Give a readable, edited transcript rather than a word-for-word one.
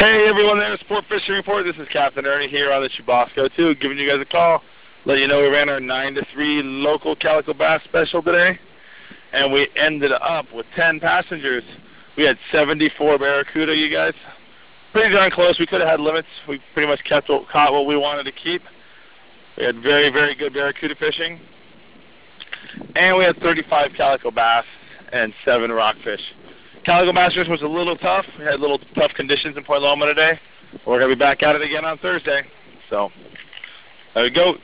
Hey everyone there, Sport Fishing Report. This is Captain Ernie here on the Chubasco 2, giving you guys a call. Let you know we ran our 9 to 3 local calico bass special today, and we ended up with 10 passengers. We had 74 barracuda, you guys. Pretty darn close. We could have had limits. We pretty much caught what we wanted to keep. We had very, very good barracuda fishing. And we had 35 calico bass and 7 rockfish. Calico bass fishing was a little tough. We had a little tough conditions in Point Loma today. We're going to be back at it again on Thursday. So, there we go.